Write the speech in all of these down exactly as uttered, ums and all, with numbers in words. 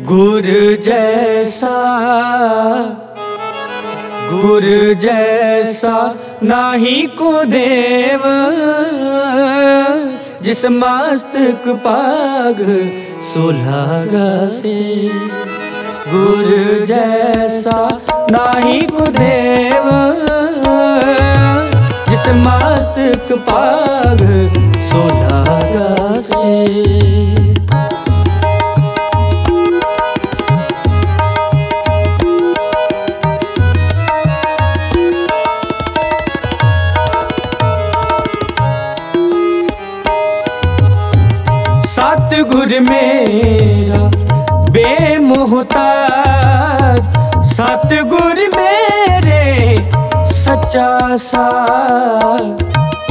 गुर जैसा गुर जैसा नाही को देव, जिस मस्तक पाग सुलगा से। गुर जैसा नाही को देव, जिस मस्तक पाग सुलगा से। सतगुर मेरा बेमुहताज, सतगुर मेरे सच्चा साथ।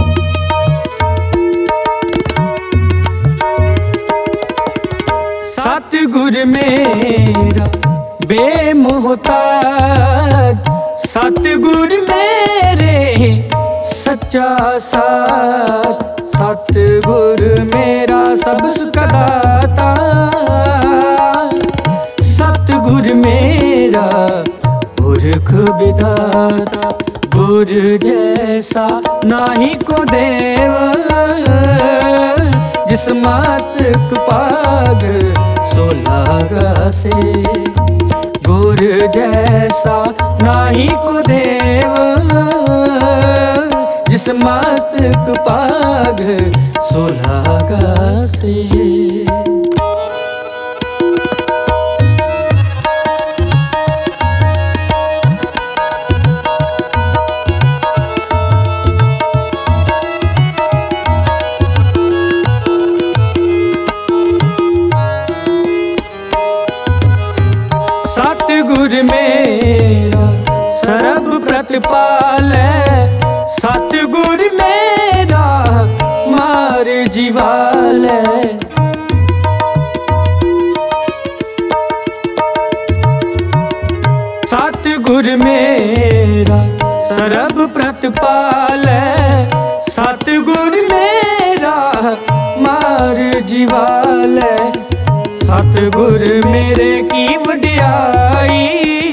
सतगुर मेरा बेमुहताज, सतगुर मेरे सच्चा साथ। सतगुर मेरा सब सुख दाता, सतगुर मेरा पुरख विधाता। गुर जैसा नाही को देव, जिस मस्तक पाग सुलगा से। गुर जैसा नाही को देव, जिस मस्तक पाग सुलगा से। सतगुर मेरा सर्ब प्रतिपालै, सतगुर मेरा मार जीवालै। सतगुर मेरा सर्ब प्रतिपालै, सतगुर मेरा मार जीवालै। सतगुर मेरे की वड्याई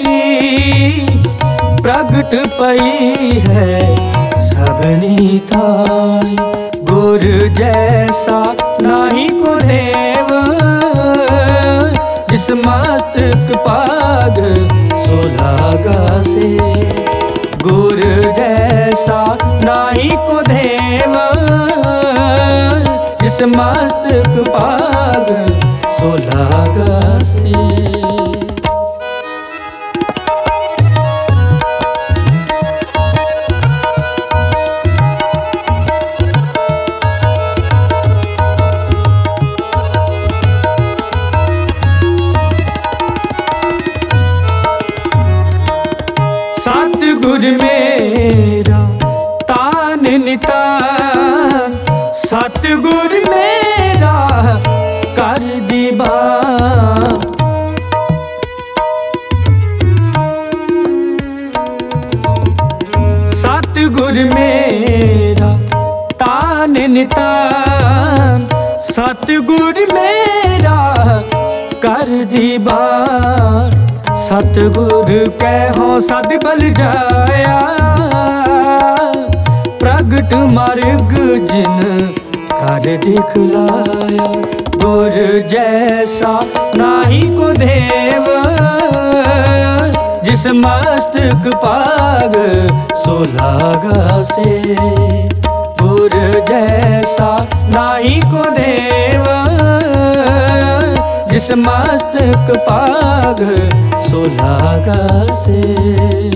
प्रगट पई है सबनी थाई। गुर जैसा नाही को देव, जिस मस्तक पाग सुलगा से। गुर जैसा नाही को देव, जिस मस्तक पाग सुलगा से। सतगुर मेरा तान नितान, सतगुर मेरा कर दीवान। सतगुर मेरा तान नितान, सतगुर मेरा कर दीवान। सतगुर कहो सद बल जाया, प्रगट मार्ग जिन कर दिखलाया। गुर जैसा नाही को देव, जिस मस्तक पाग सुलगा से। गुर जैसा नाही को देव, जिस मस्तक पाग सुलगा से।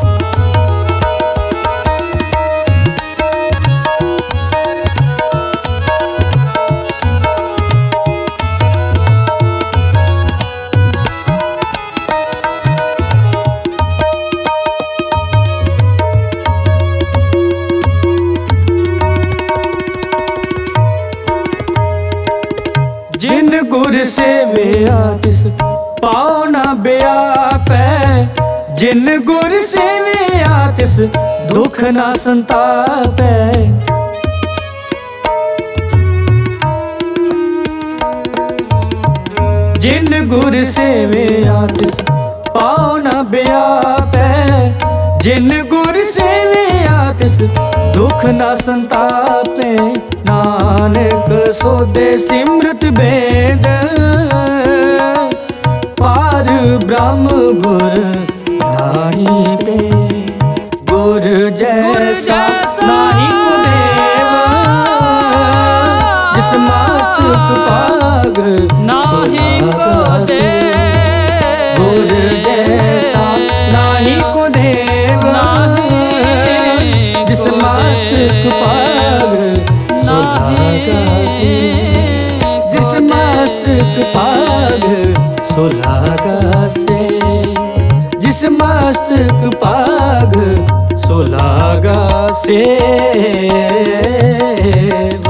जिन गुर से मेरा तिस पाओ ना ब्यापै, जिन गुर से मेरा तिस दुख ना संतापै। जिन गुर सेविया तिस पाओ न व्यापै। जिन गुर सेविया तिस दुख न संतापे। नानक सोदे सिमरत बेद पार ब्रह्म गुर नाहि पे। गुर जैसा नाहि को देव जिस मस्तक पाग नाहि को दे। गुर जैसा नाहि को देव जिस मस्तक पाग सुलागासी। जिस मस्तक पाग सुलागासे। जिस मस्तक पाग सुलागासे।